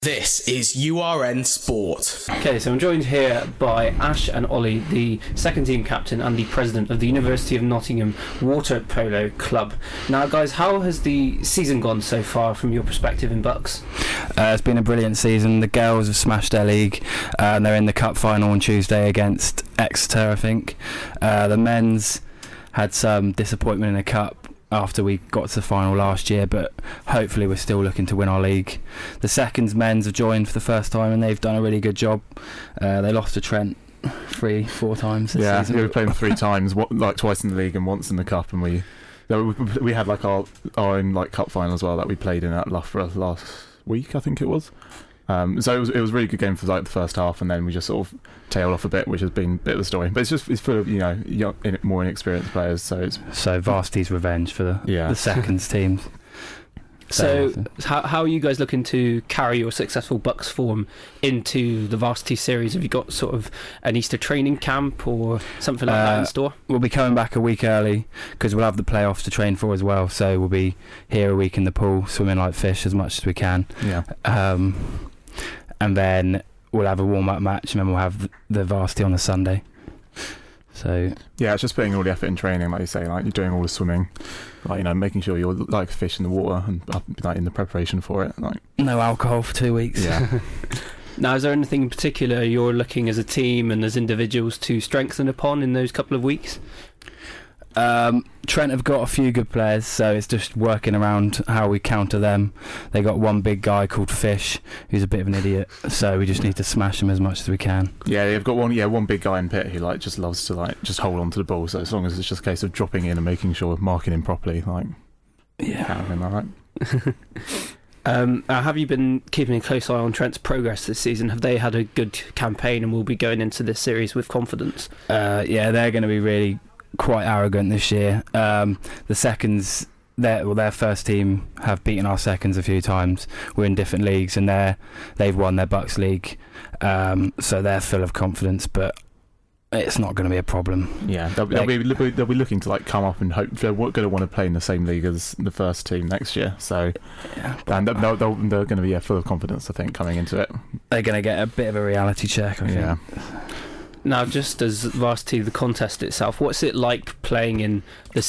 This is URN Sport. Okay, so I'm joined here by Ash and Ollie, the second team captain and the president of the University of Nottingham Water Polo Club. Now, guys, how has the season gone so far from your perspective in Bucks? It's been a brilliant season. The girls have smashed their league. They're in the cup final on Tuesday against Exeter, I think. The men's had some disappointment in the cup after we got to the final last year, but hopefully we're still looking to win our league. The seconds men's have joined for the first time and they've done a really good job. They lost to Trent 3-4 times this season. Yeah, we played them 3 times, like twice in the league and once in the cup, and we had like our own like cup final as well that we played in at Loughborough last week, I think it was. So it was a really good game for like the first half, and then we just sort of tailed off a bit, which has been a bit of the story. But it's full of more inexperienced players. So Varsity's revenge for the seconds teams. So how are you guys looking to carry your successful Bucks form into the varsity series? Have you got sort of an Easter training camp or something like that in store? We'll be coming back a week early because we'll have the playoffs to train for as well. So we'll be here a week in the pool, swimming like fish as much as we can. Yeah. And then we'll have a warm-up match, and then we'll have the varsity on a Sunday. So yeah, it's just putting all the effort in training, like you say, like you're doing all the swimming, like making sure you're like a fish in the water and like in the preparation for it. Like no alcohol for 2 weeks. Yeah. Now, is there anything in particular you're looking as a team and as individuals to strengthen upon in those couple of weeks? Trent have got a few good players, so it's just working around how we counter them. They got one big guy called Fish who's a bit of an idiot, so we just need to smash him as much as we can. Yeah, they've got one big guy in pit who like just loves to like just hold on to the ball, so as long as it's just a case of dropping in and making sure marking him properly, like him, all right. Have you been keeping a close eye on Trent's progress this season? Have they had a good campaign and will be going into this series with confidence? Yeah, they're going to be really quite arrogant this year. The seconds, their first team have beaten our seconds a few times. We're in different leagues and they've won their Bucks league, so they're full of confidence, but it's not going to be a problem. Yeah, they'll be looking to like come up and hope they're going to want to play in the same league as the first team next year. So and they're going to be full of confidence, I think, coming into it. They're going to get a bit of a reality check, I think. Yeah. Now, just as varsity, the contest itself, what's it like playing in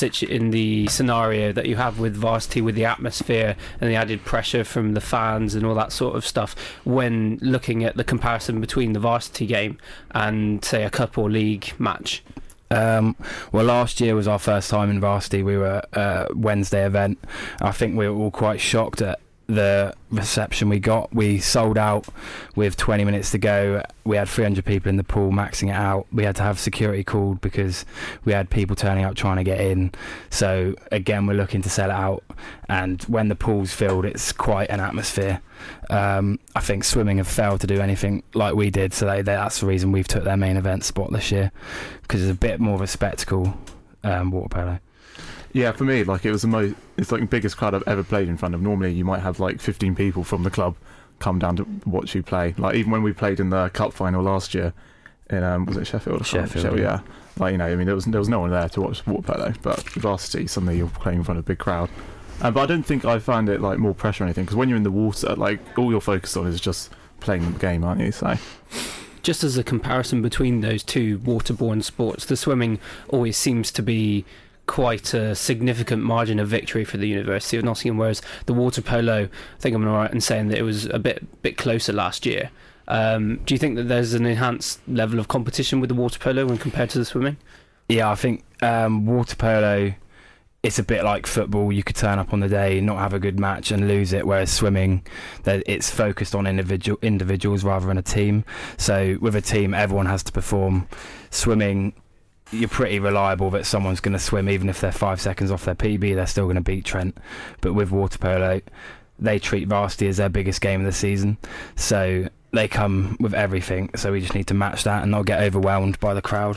the scenario that you have with varsity, with the atmosphere and the added pressure from the fans and all that sort of stuff, when looking at the comparison between the varsity game and, say, a cup or league match? Well, last year was our first time in varsity. We were a Wednesday event. I think we were all quite shocked at the reception we got. We sold out with 20 minutes to go. We had 300 people in the pool, maxing it out. We had to have security called because we had people turning up trying to get in. So again, we're looking to sell it out, and when the pool's filled, it's quite an atmosphere. I think swimming have failed to do anything like we did, so that's the reason we've took their main event spot this year, because it's a bit more of a spectacle, water polo. Yeah, for me, like it's like the biggest crowd I've ever played in front of. Normally, you might have like 15 people from the club come down to watch you play. Like even when we played in the cup final last year, in was it Sheffield? Sheffield, yeah. Like I mean, there was no one there to watch water polo, but varsity, suddenly you're playing in front of a big crowd. But I don't think I found it like more pressure or anything, because when you're in the water, like all you're focused on is just playing the game, aren't you? So. Just as a comparison between those two waterborne sports, the swimming always seems to be quite a significant margin of victory for the University of Nottingham, whereas the water polo, I think I'm right in saying that it was a bit closer last year. Do you think that there's an enhanced level of competition with the water polo when compared to the swimming? Yeah, I think water polo, it's a bit like football. You could turn up on the day, not have a good match and lose it, whereas swimming, it's focused on individuals rather than a team. So with a team, everyone has to perform. Swimming, you're pretty reliable that someone's going to swim, even if they're 5 seconds off their PB, they're still going to beat Trent. But with water polo, they treat varsity as their biggest game of the season, so they come with everything. So we just need to match that and not get overwhelmed by the crowd.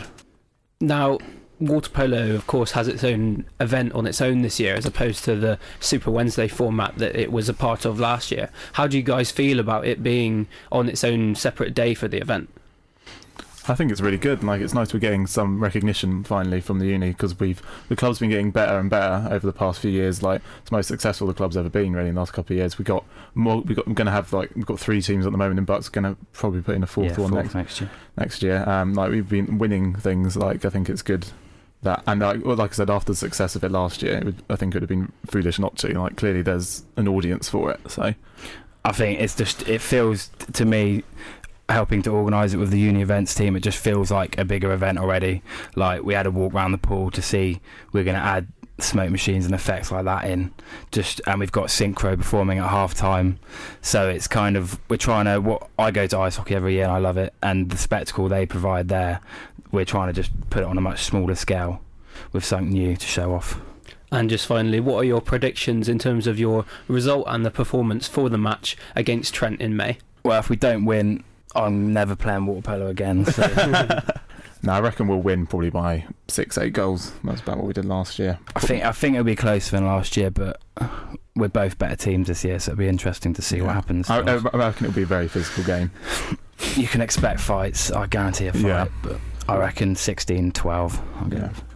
Now, water polo, of course, has its own event on its own this year, as opposed to the Super Wednesday format that it was a part of last year. How do you guys feel about it being on its own separate day for the event? I think it's really good, and like it's nice we're getting some recognition finally from the uni, because the club's been getting better and better over the past few years. Like it's the most successful the club's ever been really in the last couple of years. We've got 3 teams at the moment, and Bucks going to probably put in a fourth one next year. Like we've been winning things. Like I think it's good that, and like I said, after the success of it last year, I think it would have been foolish not to. Like clearly there's an audience for it, so I think it feels to me, helping to organise it with the uni events team, it just feels like a bigger event already. Like we had a walk around the pool to see we're going to add smoke machines and effects like that in, and we've got Synchro performing at half time, so it's kind of, we're trying to, I go to ice hockey every year and I love it, and the spectacle they provide there, we're trying to just put it on a much smaller scale with something new to show off. And just finally, what are your predictions in terms of your result and the performance for the match against Trent in May? Well, if we don't win, I'm never playing water polo again. So. No, I reckon we'll win probably by 6-8 goals. That's about what we did last year. I think it'll be closer than last year, but we're both better teams this year, so it'll be interesting to see what happens. I reckon it'll be a very physical game. You can expect fights. I guarantee a fight, but I reckon 16-12. I'll go.